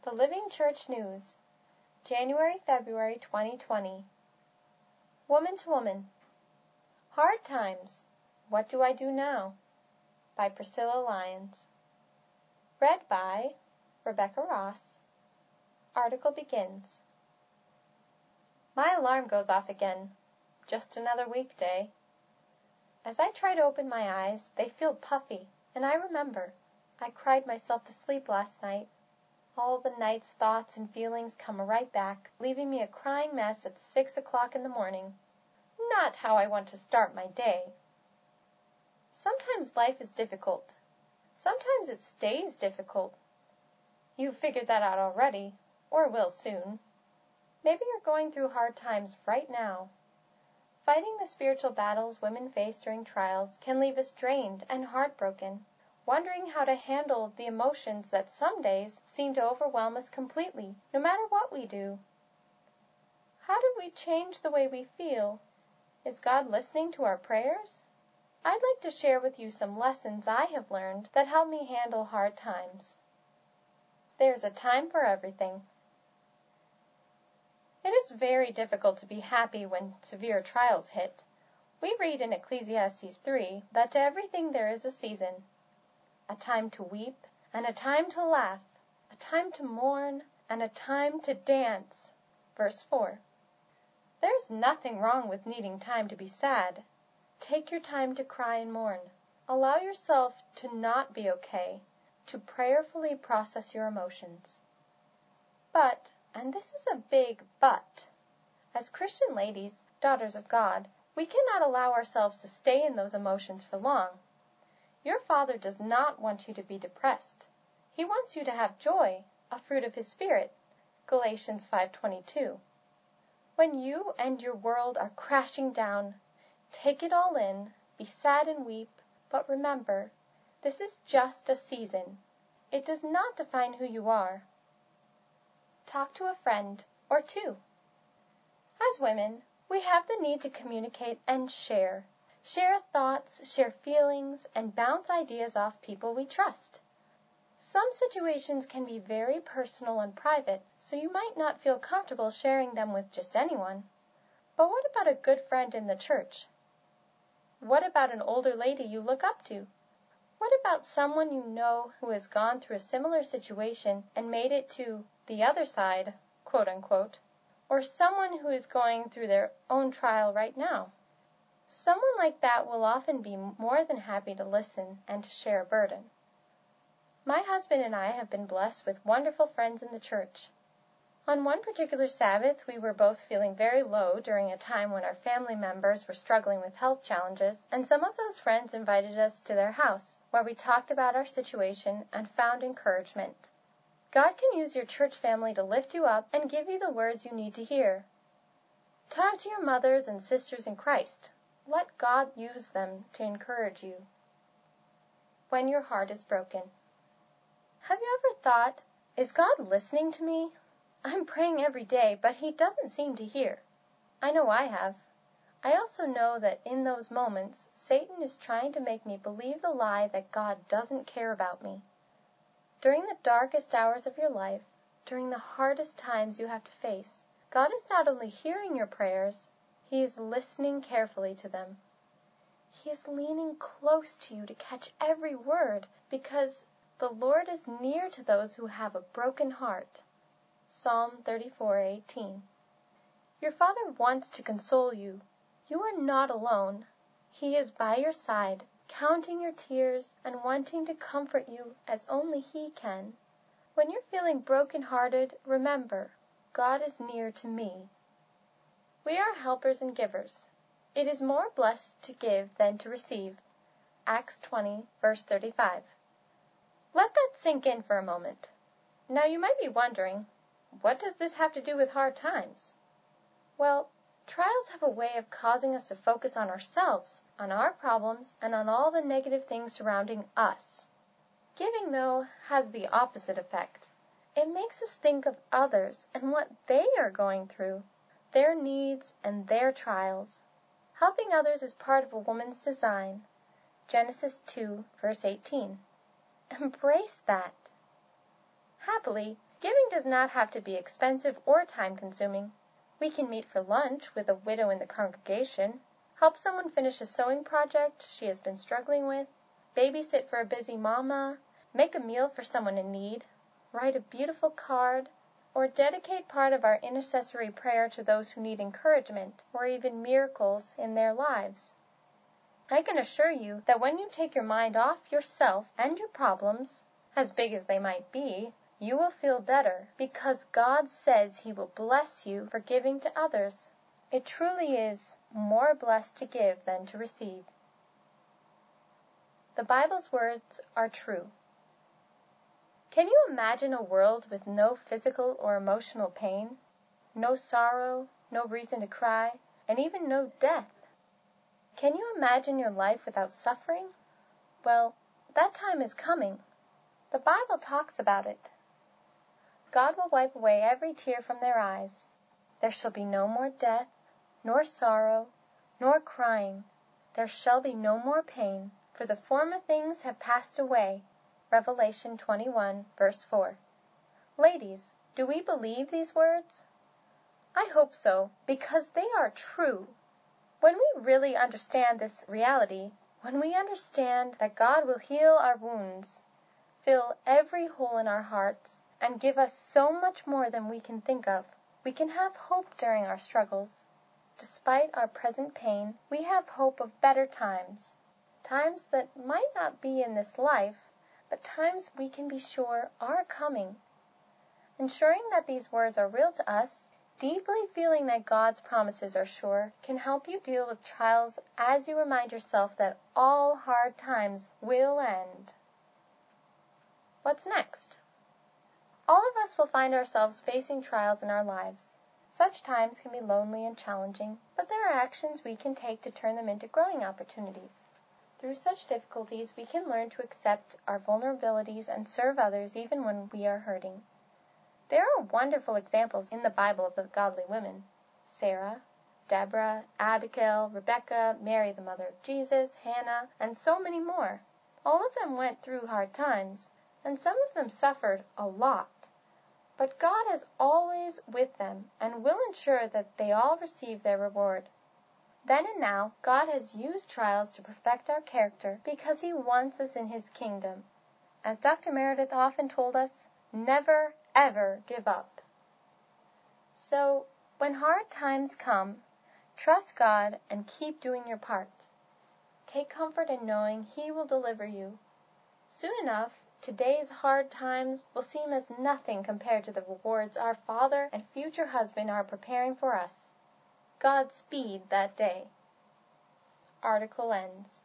The Living Church News, January-February 2020. Woman to Woman. Hard Times. What Do I Do Now? By Priscilla Lyons. Read by Rebecca Ross. Article begins. My alarm goes off again. Just another weekday. As I try to open my eyes, they feel puffy, and I remember. I cried myself to sleep last night. All the night's thoughts and feelings come right back, leaving me a crying mess at 6 o'clock in the morning. Not how I want to start my day. Sometimes life is difficult. Sometimes it stays difficult. You've figured that out already, or will soon. Maybe you're going through hard times right now. Fighting the spiritual battles women face during trials can leave us drained and heartbroken, wondering how to handle the emotions that some days seem to overwhelm us completely, no matter what we do. How do we change the way we feel? Is God listening to our prayers? I'd like to share with you some lessons I have learned that help me handle hard times. There's a time for everything. It is very difficult to be happy when severe trials hit. We read in Ecclesiastes 3 that to everything there is a season. A time to weep, and a time to laugh, a time to mourn, and a time to dance. Verse 4. There's nothing wrong with needing time to be sad. Take your time to cry and mourn. Allow yourself to not be okay, to prayerfully process your emotions. But, and this is a big but, as Christian ladies, daughters of God, we cannot allow ourselves to stay in those emotions for long. Your Father does not want you to be depressed. He wants you to have joy, a fruit of His Spirit. Galatians 5:22. When you and your world are crashing down, take it all in, be sad and weep, but remember, this is just a season. It does not define who you are. Talk to a friend or two. As women, we have the need to communicate and share. Share thoughts, share feelings, and bounce ideas off people we trust. Some situations can be very personal and private, so you might not feel comfortable sharing them with just anyone. But what about a good friend in the church? What about an older lady you look up to? What about someone you know who has gone through a similar situation and made it to the other side, quote unquote, or someone who is going through their own trial right now? Someone like that will often be more than happy to listen and to share a burden. My husband and I have been blessed with wonderful friends in the church. On one particular Sabbath, we were both feeling very low during a time when our family members were struggling with health challenges, and some of those friends invited us to their house, where we talked about our situation and found encouragement. God can use your church family to lift you up and give you the words you need to hear. Talk to your mothers and sisters in Christ. Let God use them to encourage you. When your heart is broken. Have you ever thought, is God listening to me? I'm praying every day, but He doesn't seem to hear. I know I have. I also know that in those moments, Satan is trying to make me believe the lie that God doesn't care about me. During the darkest hours of your life, during the hardest times you have to face, God is not only hearing your prayers, He is listening carefully to them. He is leaning close to you to catch every word, because the Lord is near to those who have a broken heart. Psalm 34:18. Your Father wants to console you. You are not alone. He is by your side, counting your tears and wanting to comfort you as only He can. When you're feeling broken-hearted, remember, God is near to me. We are helpers and givers. It is more blessed to give than to receive. Acts 20, verse 35. Let that sink in for a moment. Now you might be wondering, what does this have to do with hard times? Well, trials have a way of causing us to focus on ourselves, on our problems, and on all the negative things surrounding us. Giving, though, has the opposite effect. It makes us think of others and what they are going through, their needs and their trials. Helping others is part of a woman's design. Genesis 2, verse 18. Embrace that. Happily, giving does not have to be expensive or time-consuming. We can meet for lunch with a widow in the congregation, help someone finish a sewing project she has been struggling with, babysit for a busy mama, make a meal for someone in need, write a beautiful card, or dedicate part of our intercessory prayer to those who need encouragement or even miracles in their lives. I can assure you that when you take your mind off yourself and your problems, as big as they might be, you will feel better because God says He will bless you for giving to others. It truly is more blessed to give than to receive. The Bible's words are true. Can you imagine a world with no physical or emotional pain, no sorrow, no reason to cry, and even no death? Can you imagine your life without suffering? Well, that time is coming. The Bible talks about it. God will wipe away every tear from their eyes. There shall be no more death, nor sorrow, nor crying. There shall be no more pain, for the former things have passed away. Revelation 21, verse 4. Ladies, do we believe these words? I hope so, because they are true. When we really understand this reality, when we understand that God will heal our wounds, fill every hole in our hearts, and give us so much more than we can think of, we can have hope during our struggles. Despite our present pain, we have hope of better times, times that might not be in this life, but times we can be sure are coming. Ensuring that these words are real to us, deeply feeling that God's promises are sure, can help you deal with trials as you remind yourself that all hard times will end. What's next? All of us will find ourselves facing trials in our lives. Such times can be lonely and challenging, but there are actions we can take to turn them into growing opportunities. Through such difficulties, we can learn to accept our vulnerabilities and serve others even when we are hurting. There are wonderful examples in the Bible of the godly women: Sarah, Deborah, Abigail, Rebecca, Mary the mother of Jesus, Hannah, and so many more. All of them went through hard times, and some of them suffered a lot. But God is always with them and will ensure that they all receive their reward. Then and now, God has used trials to perfect our character because He wants us in His kingdom. As Dr. Meredith often told us, never, ever give up. So, when hard times come, trust God and keep doing your part. Take comfort in knowing He will deliver you. Soon enough, today's hard times will seem as nothing compared to the rewards our Father and future husband are preparing for us. Godspeed that day. Article ends.